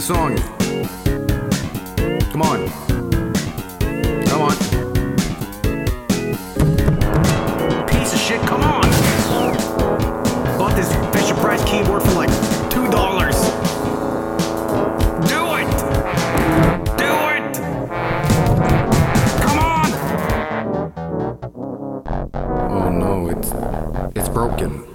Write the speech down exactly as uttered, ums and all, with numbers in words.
song. Come on. Come on. Piece of shit, come on! Bought this Fisher Price keyboard for like two dollars. Do it! Do it! Come on! Oh no, it's it's broken.